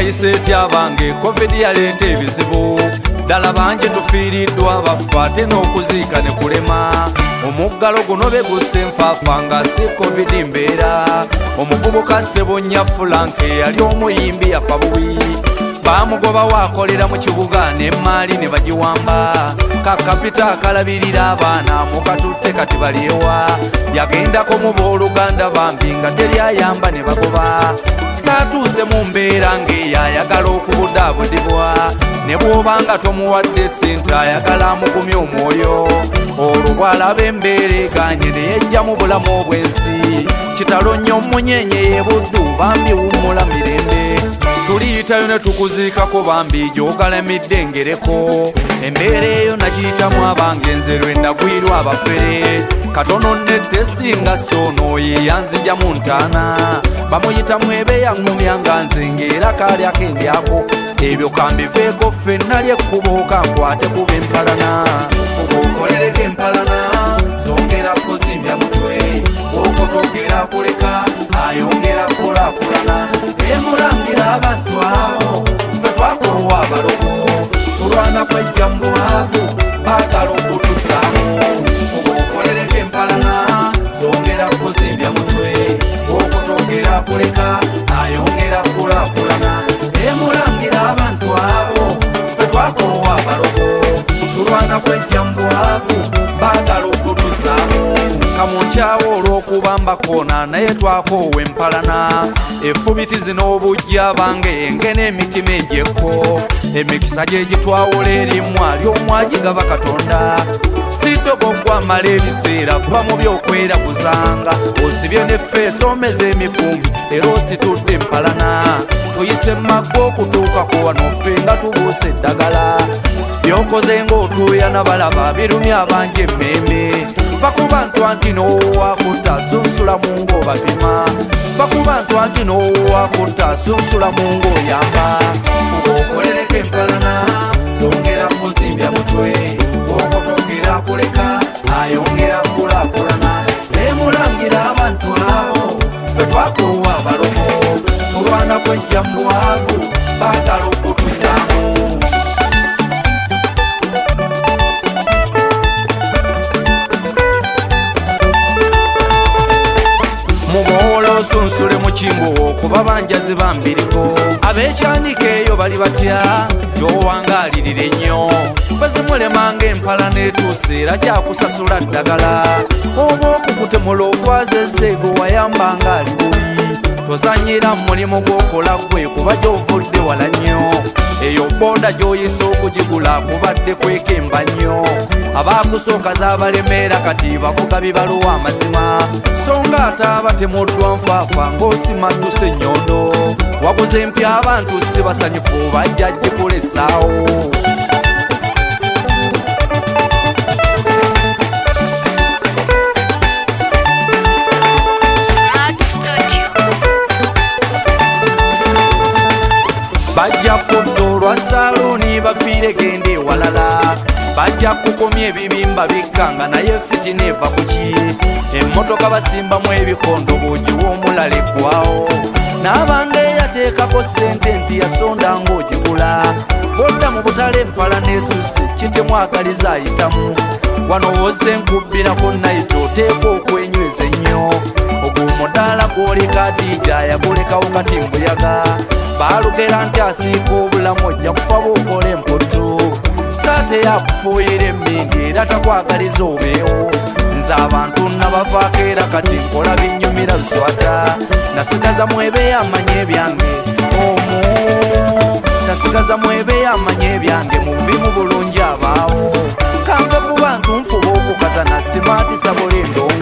bayise abange covid yaleeta ebizibu ddala bangi tufiiriddwa bafa ate n'okuziika ne kulema omuggalo guno beguse nfaafa nga si covid mbeera omuvubuka Ssebonnya Frank yali omuyimbi yafa bubi bamugoba waakolera mu kibuga n'emmaali ne bagiwamba kakapita akalabirira abaana mukatutte kati balyewa yagendako mu booluganda bambi nga teri ayamba ne bagoba saatuuse mu mbeera ng'eyayagala okubudaabudibwa ne bw'obanga tomuwadde sente ayagala amugumya omwoyo olwo bw'alaba embeera eganye ne yejja mu bulamu obw'ensi kitalo nnyo munyenye ye buddu bambi wummula mirembe tuliyitayo ne tukuziikako bambi gy'ogalamidde ngereko embeera eyo nagiyitamu abange nze lwe nagwirwa abafere katono nedde singa soono ye yanzija mu ntaana bamuyitamu ebeeya ŋŋumya nga nze ng'era kaali akendyako ebyo kambiveeko ffenna lyekkubo kankwate kuba empalana fuba okolereko empalana zongera kuzimbya mutwe okotogera kuleka ayongera kulaakulana emulangira abantu abo ffe twakowa abalogo tulwana kwejja mu bwavu baagala okutusaamu fuba okolereko empalana zongera kuzimbya mutwe okotogera kuleka ayongera kulaakulana emulangira abantu abo ffe twakowa abalogo tulwana kwejja mu bwavu baagala okutusaamu kamunkyawo olw'okuba mbakoona naye twakoowa empalana effubitizi n'obujja bange engene emitima egyekko emikisa gye gitwawula erimwa ly'omwagigaba Katonda siddogo gwamala ebiseera va mu by'okweraguzanga osibye n'effeesi omeza emifumbi era ositudde empalana tuyise mmaggo okutuukako wano ffe nga tubuuse eddagala byokoze ng'otuuya nabalaba birumya abangi emmeme bakuba ntu anti n'owakutta sunsula mu ng'obapima bakuba ntu anti n'owakutta sunsula mu ng'oyamba fuba okolereko empalana zongera kuzimbya mutwe okotogera kuleka ayongera kulaakulana emulangira abantu abo ffe twakowa abalogo tulwana kwejja mu bwavu baagala okutuzaamu mubowola osunsule mu kimbo kuba banjazi bambirigo ab'ekyanika eyo bali batya gy'owangaalirira ennyo bazimulemanga empala n'etuuse era kyakusasula ddagala oba okukutemula ofaazezze gwe wayambanga ali bubi tozanyira mu mulimu gw'okola gwe kuba gy'ovudde wala nnyo eyo bonda gy'oyisa okugigula kubadde kwekemba nnyo abaakusooka z'abalemeera kati bavuga bibaluwa amazima so nga ate abatemuddwa nfaafa ng'osimattuse ennyondo waguze empya abantu si basanyufu bajja gikula essaawo bajja kutolwa salooni bafiire gende walala bajja kukomya ebibimba bikkanga naye fitina eva kuki emmotoka basimbamu ebikondo bw'ogiwa omulala eggwawo n'abanga eyateekako ssente nti yasonda ng'ogigula bodda mu butale empala n'esusse kitemwagaliza ayitamu wano woze nkubbirako nayiti oteeka okwenyweza ennyo ogwo omudaala gw'oleka Adija yagulekawo kati mbuyaga baalugera nti asiika obulamu ojja kufa bw'okola emputu saate yakufuuyira emmingi era takwagaliza obeewo nze abantu nabavaako era kati nkola binnyumira luswata nasigaza mwebeeyo amanye ebyange nasigaza mwebeeyo amanye ebyange mu bimu bulungi abaawo kanve ku bantu nfuba okukaza nasimaatisa bulindongo